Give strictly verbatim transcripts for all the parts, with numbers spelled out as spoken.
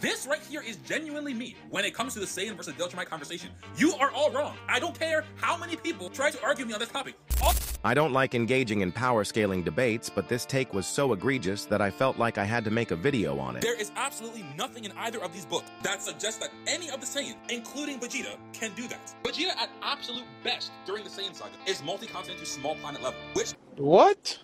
This right here is genuinely me when it comes to the Saiyan versus Viltrumite conversation. You are all wrong. I don't care how many people try to argue me on this topic. All I don't like engaging in power scaling debates, but this take was so egregious that I felt like I had to make a video on it. There is absolutely nothing in either of these books that suggests that any of the Saiyan, including Vegeta, can do that. Vegeta at absolute best during the Saiyan saga is multi-continent to small planet level, which... What?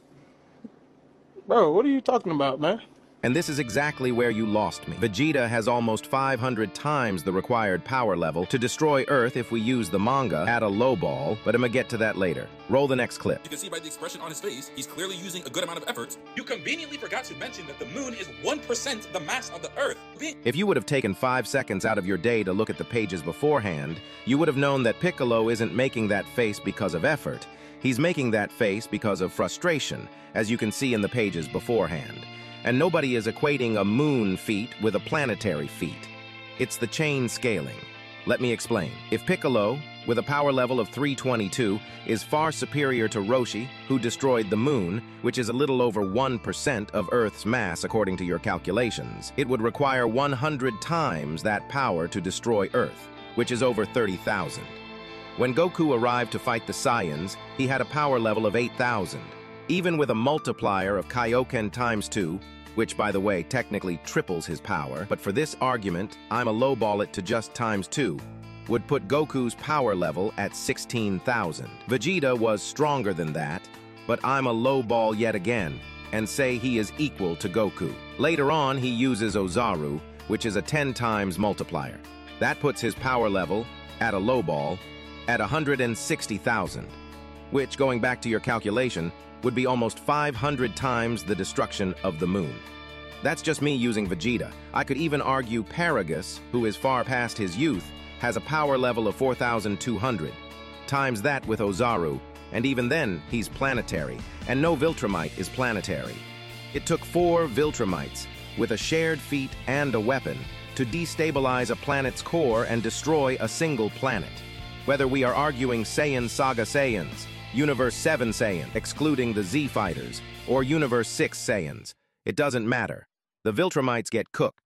Bro, what are you talking about, man? And this is exactly where you lost me. Vegeta has almost five hundred times the required power level to destroy Earth if we use the manga at a low ball, but I'm gonna get to that later. Roll the next clip. You can see by the expression on his face, he's clearly using a good amount of effort. You conveniently forgot to mention that the moon is one percent the mass of the Earth. If you would have taken five seconds out of your day to look at the pages beforehand, you would have known that Piccolo isn't making that face because of effort. He's making that face because of frustration, as you can see in the pages beforehand. And nobody is equating a moon feat with a planetary feat. It's the chain scaling. Let me explain. If Piccolo, with a power level of three twenty-two, is far superior to Roshi, who destroyed the moon, which is a little over one percent of Earth's mass according to your calculations, it would require one hundred times that power to destroy Earth, which is over thirty thousand. When Goku arrived to fight the Saiyans, he had a power level of eight thousand. Even with a multiplier of Kaioken times two, which, by the way, technically triples his power, but for this argument, I'm a lowball it to just times two, would put Goku's power level at sixteen thousand. Vegeta was stronger than that, but I'm a lowball yet again, and say he is equal to Goku. Later on, he uses Ozaru, which is a ten times multiplier. That puts his power level, at a lowball, at one hundred sixty thousand, which, going back to your calculation, would be almost five hundred times the destruction of the moon. That's just me using Vegeta. I could even argue Paragus, who is far past his youth, has a power level of four thousand two hundred. Times that with Ozaru, and even then, he's planetary, and no Viltrumite is planetary. It took four Viltrumites, with a shared feat and a weapon, to destabilize a planet's core and destroy a single planet. Whether we are arguing Saiyan Saga Saiyans, Universe seven Saiyan, excluding the Z Fighters, or Universe six Saiyans, it doesn't matter. The Viltrumites get cooked.